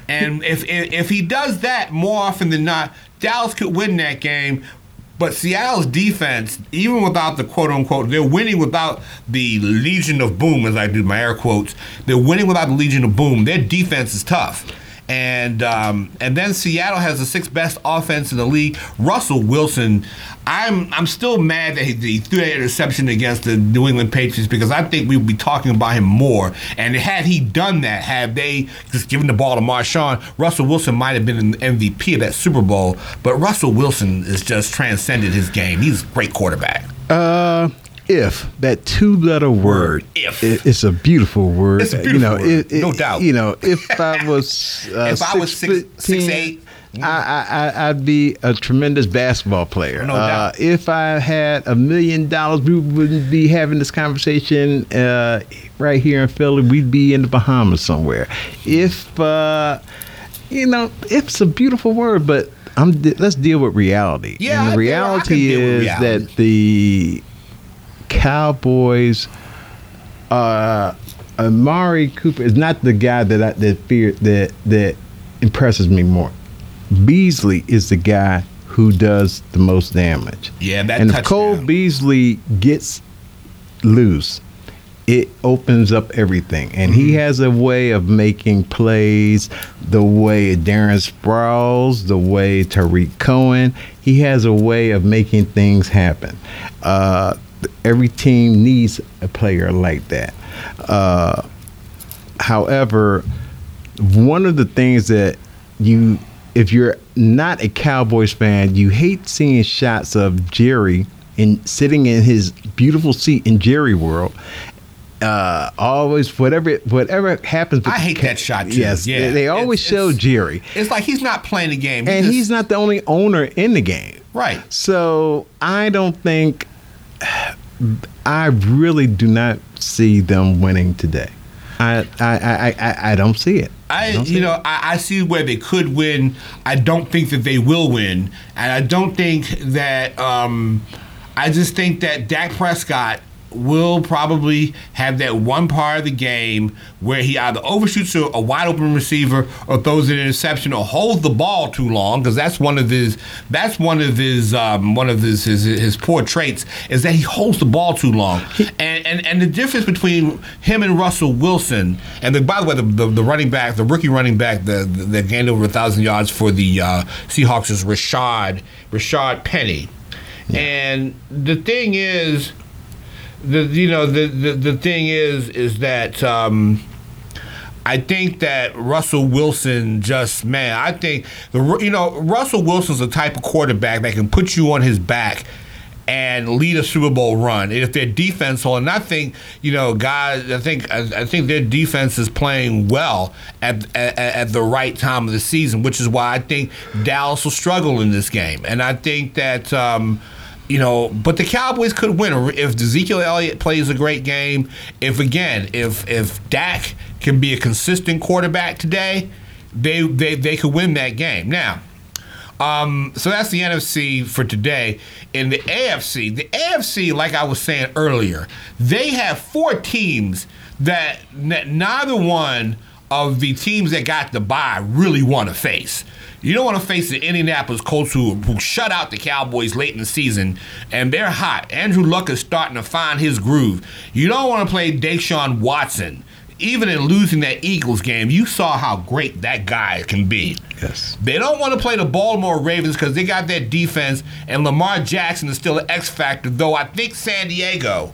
if he does that more often than not, Dallas could win that game. But Seattle's defense, even without the quote-unquote, they're winning without the Legion of Boom, as I do my air quotes. They're winning without the Legion of Boom. Their defense is tough. And then Seattle has the sixth best offense in the league. Russell Wilson, I'm still mad that he threw that interception against the New England Patriots because I think we would be talking about him more. And had he done that, had they just given the ball to Marshawn, Russell Wilson might have been an MVP of that Super Bowl. But Russell Wilson has just transcended his game. He's a great quarterback. If that two-letter word, it's a beautiful word. It's a beautiful word, no doubt. If I was if I was 6'8", I'd be a tremendous basketball player. No doubt. If I had $1 million, we wouldn't be having this conversation right here in Philly. We'd be in the Bahamas somewhere. If it's a beautiful word, but let's deal with reality. Yeah, and the reality is that the Cowboys, Amari Cooper is not the guy that impresses me more. Beasley is the guy who does the most damage. Yeah, that and touchdown. if Cole Beasley gets loose, it opens up everything. And he has a way of making plays the way Darren Sproles, the way Tariq Cohen. He has a way of making things happen. Every team needs a player like that. However, one of the things that if you're not a Cowboys fan, you hate seeing shots of Jerry sitting in his beautiful seat in Jerry World. Always, whatever happens. I hate that shot too. Yes, yeah. They always show Jerry. It's like he's not playing the game. And he's not the only owner in the game. Right. So I don't think, I really do not see them winning today. I don't see it. I see where they could win. I don't think that they will win, and I don't think that. I just think that Dak Prescott will probably have that one part of the game where he either overshoots a wide open receiver or throws an interception or holds the ball too long, because that's one of his poor traits, is that he holds the ball too long. And the difference between him and Russell Wilson, and by the way, the running back, the rookie running back that gained over 1,000 yards for the Seahawks is Rashad Penny. Yeah. And the thing is, the thing is that I think that Russell Wilson I think Russell Wilson's the type of quarterback that can put you on his back and lead a Super Bowl run if their defense holds. And I think, guys, I think their defense is playing well at the right time of the season, which is why I think Dallas will struggle in this game. And I think that but the Cowboys could win if Ezekiel Elliott plays a great game. If Dak can be a consistent quarterback today, they could win that game. Now, so that's the NFC for today. In the AFC, like I was saying earlier, they have 4 teams that neither one of the teams that got the bye really want to face. You don't want to face the Indianapolis Colts who shut out the Cowboys late in the season, and they're hot. Andrew Luck is starting to find his groove. You don't want to play Deshaun Watson. Even in losing that Eagles game, you saw how great that guy can be. Yes. They don't want to play the Baltimore Ravens because they got that defense, and Lamar Jackson is still an X factor, though I think San Diego,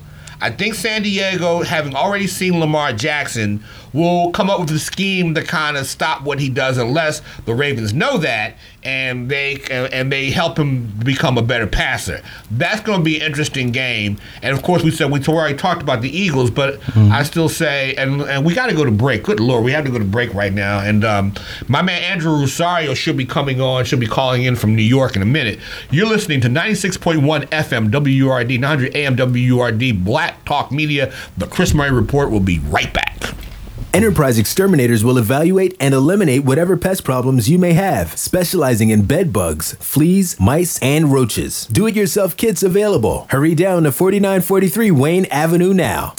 having already seen Lamar Jackson, will come up with a scheme to kind of stop what he does, unless the Ravens know that and they help him become a better passer. That's going to be an interesting game. And of course, we already talked about the Eagles, but I still say, and we got to go to break. Good Lord, we have to go to break right now. And my man Andrew Rosario should be calling in from New York in a minute. You're listening to 96.1 FM WURD, 900 AM WURD, Black Talk Media. The Chris Murray Report will be right back. Enterprise Exterminators will evaluate and eliminate whatever pest problems you may have, specializing in bed bugs, fleas, mice, and roaches. Do-it-yourself kits available. Hurry down to 4943 Wayne Avenue now.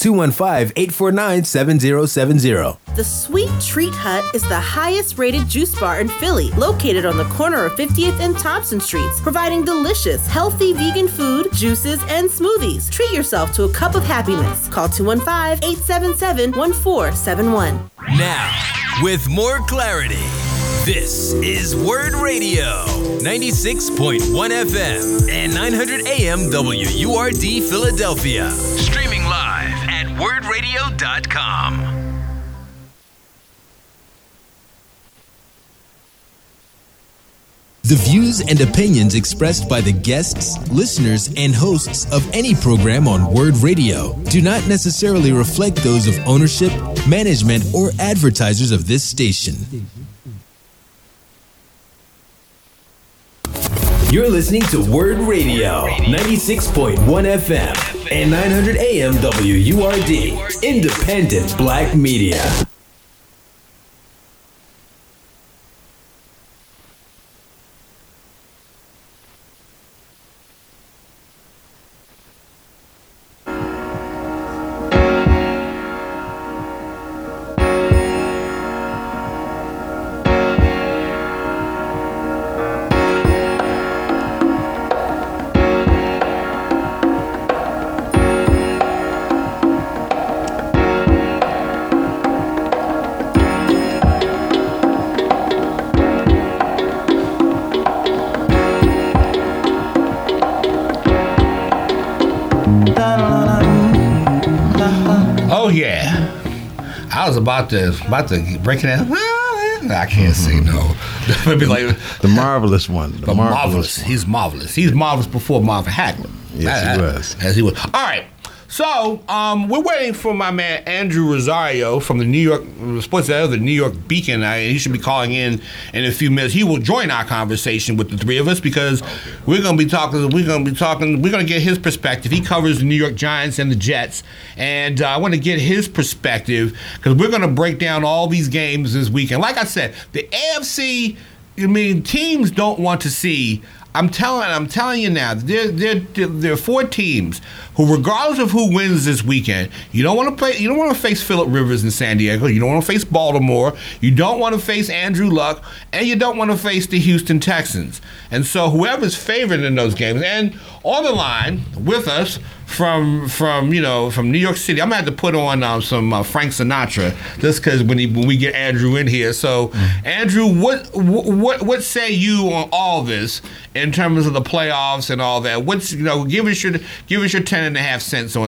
215-849-7070. The Sweet Treat Hut is the highest-rated juice bar in Philly, located on the corner of 50th and Thompson Streets, providing delicious, healthy vegan food, juices, and smoothies. Treat yourself to a cup of happiness. Call 215-877-1471. Now, with more clarity, this is Word Radio, 96.1 FM and 900 AM WURD Philadelphia. Streaming live at wordradio.com. The views and opinions expressed by the guests, listeners, and hosts of any program on Word Radio do not necessarily reflect those of ownership, management, or advertisers of this station. You're listening to Word Radio, 96.1 FM and 900 AM WURD, independent black media. I was about to break it down. I can't say no. Maybe like the marvelous one. The marvelous one. He's marvelous. He's marvelous before Marvin Hagler. Yes, he was. As he was. All right. So we're waiting for my man Andrew Rosario from the New York Sports Editor, the New York Beacon. He should be calling in a few minutes. He will join our conversation with the three of us because we're going to be talking. We're going to get his perspective. He covers the New York Giants and the Jets, and I want to get his perspective because we're going to break down all these games this weekend. Like I said, the AFC. I mean, teams don't want to see. I'm telling you now, there are 4 teams who, regardless of who wins this weekend, you don't want to play. You don't want to face Phillip Rivers in San Diego. You don't want to face Baltimore. You don't want to face Andrew Luck, and you don't want to face the Houston Texans. And so, whoever's favored in those games, and on the line with us from New York City, I'm gonna have to put on some Frank Sinatra just because when we get Andrew in here. So, Andrew, what say you on all this in terms of the playoffs and all that? Give us your 10.5 cents on